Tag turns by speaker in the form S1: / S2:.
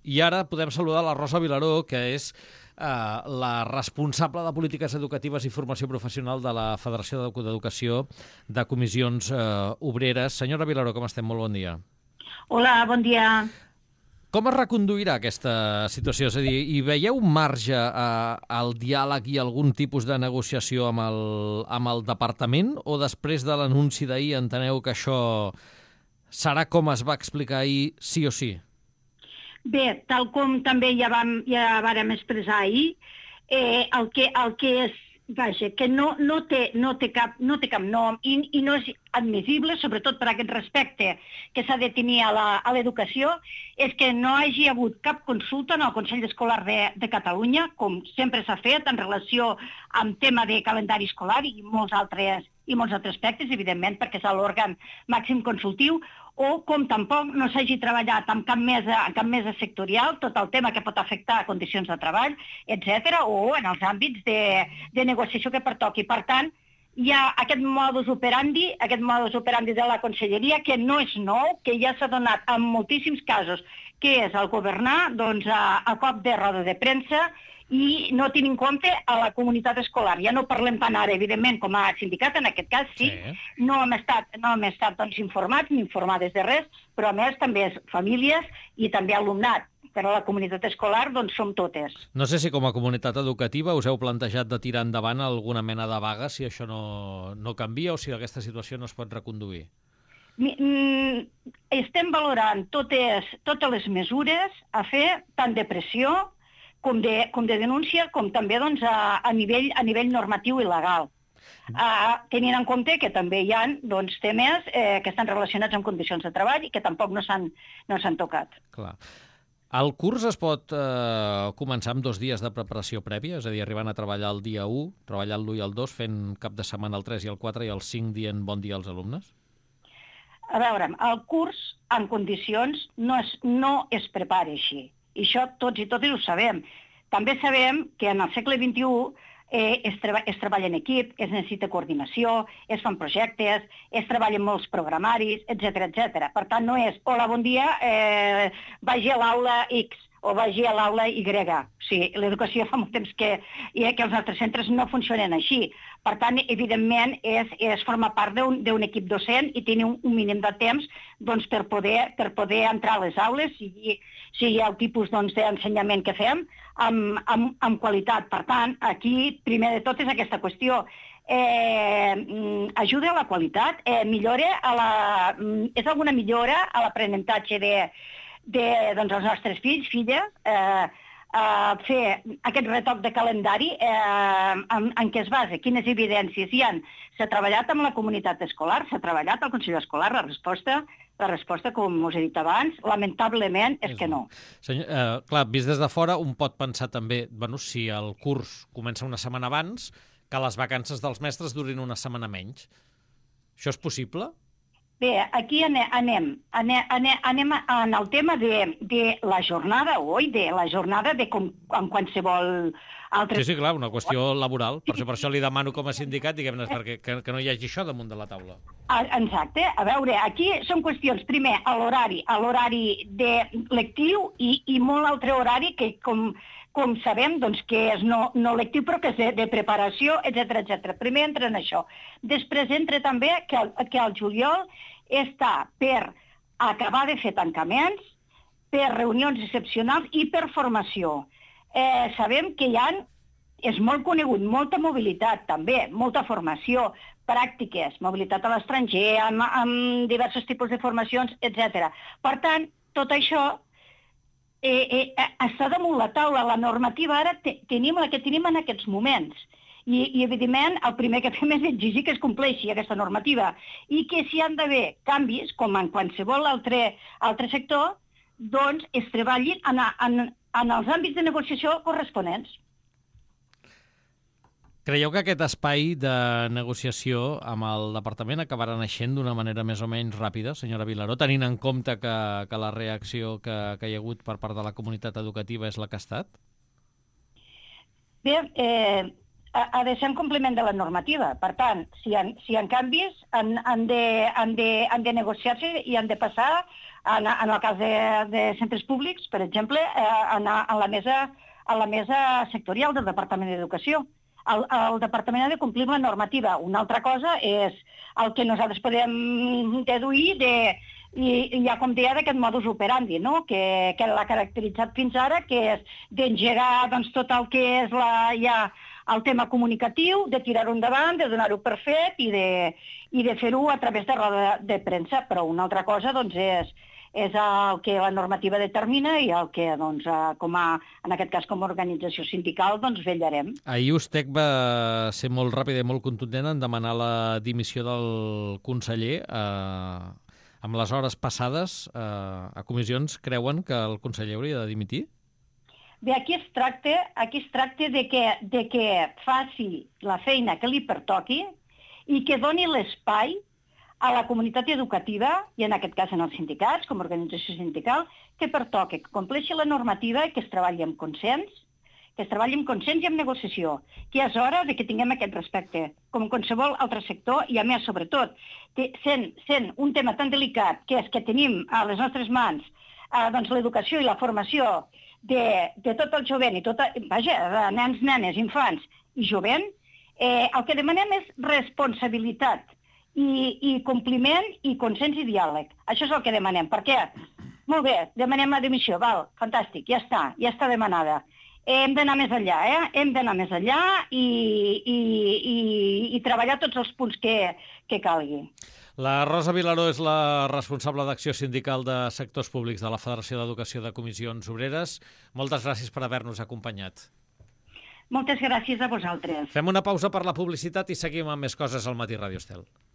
S1: I ara podem saludar la Rosa Vilaró, que és la responsable de Polítiques Educatives i Formació Professional de la Federació d'Educació de Comissions Obreres. Senyora Vilaró, com estem? Molt bon dia.
S2: Hola, bon dia.
S1: Com es reconduirà aquesta situació? És a dir, hi veieu un marge al diàleg i algun tipus de negociació amb el departament, o després de l'anunci d'ahir enteneu que això serà com es va explicar ahir, sí o sí?
S2: Bé, tal com també ja vàrem expressar ahir, el que és, vaja, que no té cap nom i no és admissible, sobretot per aquest respecte que s'ha de tenir a l'educació, és que no hagi hagut cap consulta en el Consell Escolar de Catalunya, com sempre s'ha fet en relació amb tema de calendari escolar i molts altres aspectes, evidentment, perquè és l'òrgan màxim consultiu, o com tampoc no s'hagi treballat amb cap mesa sectorial tot el tema que pot afectar condicions de treball, etc., o en els àmbits de negociació que pertoqui. Per tant, hi ha aquest modus operandi de la Conselleria, que no és nou, que ja s'ha donat en moltíssims casos, que és el governar a cop de roda de premsa i no tenint en compte a la comunitat escolar. Ja no parlem tant ara, evidentment, com a sindicat, en aquest cas sí. No hem estat informats ni informades de res, però a més també és famílies i també alumnat. Però la comunitat escolar doncs som totes.
S1: No sé si com a comunitat educativa us heu plantejat de tirar endavant alguna mena de vaga si això no canvia o si aquesta situació no es pot reconduir.
S2: Estem valorant totes les mesures a fer, tant de pressió com de denúncia, com també a nivell normatiu i legal. Tenint en compte que també hi ha temes que estan relacionats amb condicions de treball i que tampoc no s'han tocat.
S1: Clar. El curs es pot començar amb 2 dies de preparació prèvia, és a dir, arribant a treballar el dia 1, treballar l'1 i el 2, fent cap de setmana el 3 i el 4 i el 5 dient bon dia als alumnes?
S2: A veure, el curs en condicions no es prepara així. I això tots i totes ho sabem. També sabem que en el segle XXI es treballa en equip, es necessita coordinació, es fan projectes, es treballen molts programaris, etc. Per tant, no és, hola, bon dia, vagi a l'aula X o vagi a l'aula Y. O sigui, l'educació fa molt temps que els nostres centres no funcionen així. Per tant, evidentment, és formar part d'un equip docent i tenir un mínim de temps per poder entrar a les aules, sigui el tipus d'ensenyament que fem, amb qualitat. Per tant, aquí, primer de tot, és aquesta qüestió. Ajuda a la qualitat, és alguna millora a l'aprenentatge dels nostres fills, filles, fer aquest retoc de calendari en què es basa, quines evidències hi ha. S'ha treballat amb la comunitat escolar, s'ha treballat al Consell Escolar, la resposta, com us he dit abans, lamentablement és que no.
S1: Senyor, clar, vist des de fora, un pot pensar també, si el curs comença una setmana abans, que les vacances dels mestres durin una setmana menys. Això és possible?
S2: Bé, aquí anem en el tema de la jornada, com en qualsevol altre...
S1: Sí, clar, una qüestió laboral. Per això li demano com a sindicat, diguem-ne, que no hi hagi això damunt de la taula.
S2: Exacte. A veure, aquí són qüestions, primer, a l'horari lectiu i molt altre horari que, com sabem, que és no lectiu, però que és de preparació, etc. Primer entra en això. Després entra també que al juliol està per acabar de fer tancaments, per reunions excepcionals i per formació. Sabem que és molt conegut, molta mobilitat també, molta formació, pràctiques, mobilitat a l'estranger, amb diversos tipus de formacions, etc. Per tant, tot això està damunt la taula. La normativa ara tenim la que tenim en aquests moments. I, evidentment, el primer que fem és exigir que es compleixi aquesta normativa i que si hi han d'haver canvis, com en qualsevol altre sector, doncs es treballin en els àmbits de negociació corresponents.
S1: Creieu que aquest espai de negociació amb el departament acabarà naixent d'una manera més o menys ràpida, senyora Vilaró, tenint en compte que la reacció que hi ha hagut per part de la comunitat educativa és la que ha estat?
S2: Bé, ha de ser en compliment de la normativa. Per tant, si hi ha canvis, han de negociar-se i han de passar, en el cas de centres públics, per exemple, anar a la mesa sectorial del Departament d'Educació. El Departament ha de complir amb la normativa. Una altra cosa és el que nosaltres podem deduir i ja com deia d'aquest modus operandi, no? que l'ha caracteritzat fins ara, que és d'engegar tot el que és el tema comunicatiu, de tirar-ho endavant, de donar-ho per fet i de fer-ho a través de roda de premsa. Però una altra cosa és el que la normativa determina i el que, en aquest cas, com a organització sindical, vetllarem.
S1: Ahir Ustec va ser molt ràpida i molt contundent en demanar la dimissió del conseller. Amb les hores passades a comissions, creuen que el conseller hauria de dimitir?
S2: Bé, aquí es tracta de que faci la feina que li pertoqui i que doni l'espai a la comunitat educativa, i en aquest cas en els sindicats, com a organització sindical, que pertoqui, que compleixi la normativa i que es treballi amb consens, i amb negociació, que és hora de que tinguem aquest respecte, com en qualsevol altre sector, i a més, sobretot, sent un tema tan delicat, que és que tenim a les nostres mans l'educació i la formació de tot el jovent, de nens, nenes, infants i jovent, el que demanem és responsabilitat, i compliment, i consens i diàleg. Això és el que demanem. Per què? Molt bé, demanem la dimissió, val, fantàstic, ja està demanada. Hem d'anar més enllà, Hem d'anar més enllà i treballar tots els punts que calgui.
S1: La Rosa Vilaró és la responsable d'acció sindical de sectors públics de la Federació d'Educació de Comissions Obreres. Moltes gràcies per haver-nos acompanyat.
S2: Moltes gràcies a vosaltres.
S1: Fem una pausa per la publicitat i seguim amb més coses al Matí Ràdio Estel.